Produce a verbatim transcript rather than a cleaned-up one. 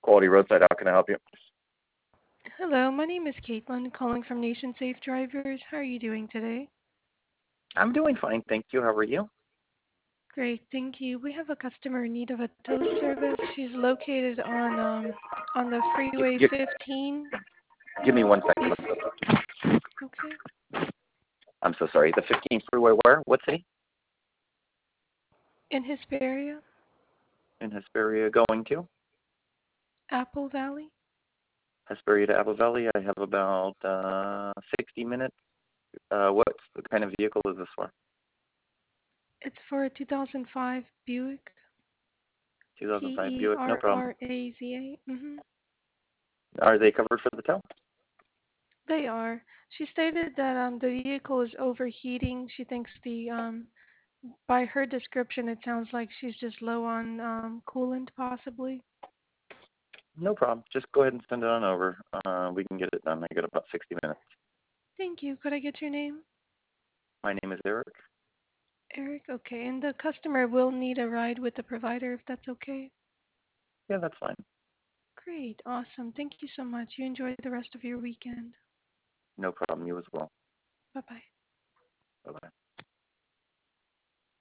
Quality Roadside. How can I help you? Hello, my name is Caitlin, calling from Nation Safe Drivers. How are you doing today? I'm doing fine, thank you. How are you? Great, thank you. We have a customer in need of a tow service. She's located on um on the Give, Freeway give, fifteen. give me one second. Bef- okay. I'm so sorry. The fifteenth Freeway where? What city? In Hesperia, In Hesperia going to? Apple Valley. Hesperia to Apple Valley. I have about uh, sixty minutes. Uh, what kind of vehicle is this for? It's for a two thousand five Buick two thousand five P E Buick. No R problem. R A Z A. Mm-hmm. Are they covered for the tow? They are. She stated that um the vehicle is overheating. She thinks the um by her description it sounds like she's just low on um coolant possibly. No problem. Just go ahead and send it on over. Uh, we can get it done. I got about sixty minutes. Thank you. Could I get your name? My name is Eric. Eric, okay. And the customer will need a ride with the provider if that's okay. Yeah, that's fine. Great, awesome. Thank you so much. You enjoy the rest of your weekend. No problem. You as well. Bye bye. Bye-bye.